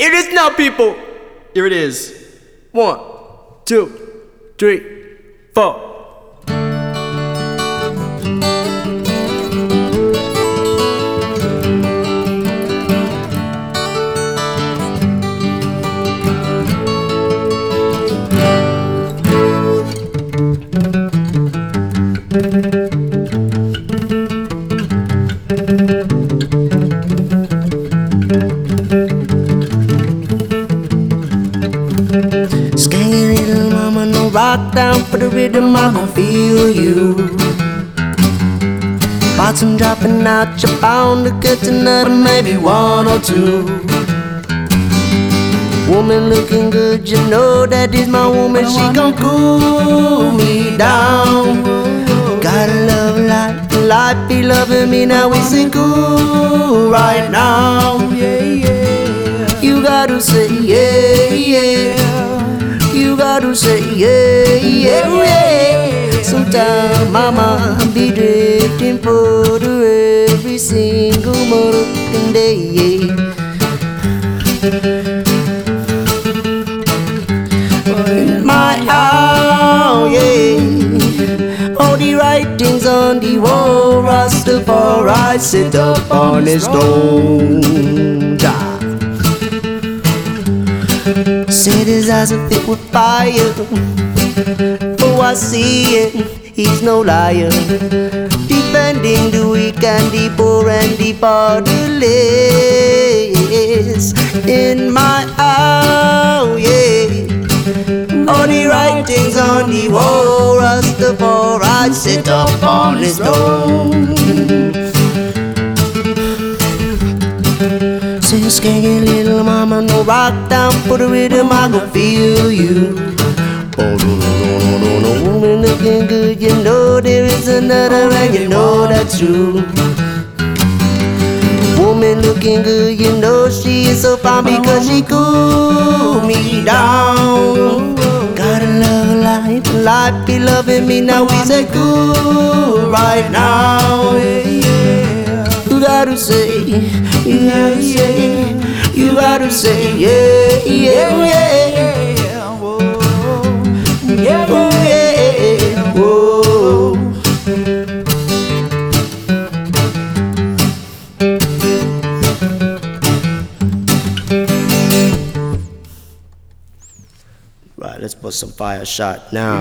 It is now, people. Here it is. 1, 2, 3, 4. Skanky little mama, no rock down for the rhythm, I gon' feel you. Bottom dropping out, you're bound to get another, maybe 1 or 2. Woman looking good, you know that is my woman, she gon' cool me down. Gotta love life, life be loving me, now we sing cool right now. You gotta say yeah, yeah. You gotta say yeah, yeah, yeah. Sometimes mama be drifting for the every single motherfucking day. In my house, yeah. All the writings on the wall, Rastafari sit up on his throne. Said his eyes are fit with fire. Oh, I see it, he's no liar. Defending the weak and the poor and the fatherless. In my house, yeah. All the writings on the wall, Rastafari sit up on his throne. Say, skanky little mama, no rock down for the rhythm, I gon' feel you. Oh, no, woman looking good, you know there is another, and you know that's true. Woman looking good, you know she is so fine because she cool me down. Gotta love life, life be loving me, now we say cool right now. You gotta say, you gotta say, you gotta say, yeah, yeah, yeah. Yeah, yeah, whoa. Right, let's put some fire shot now.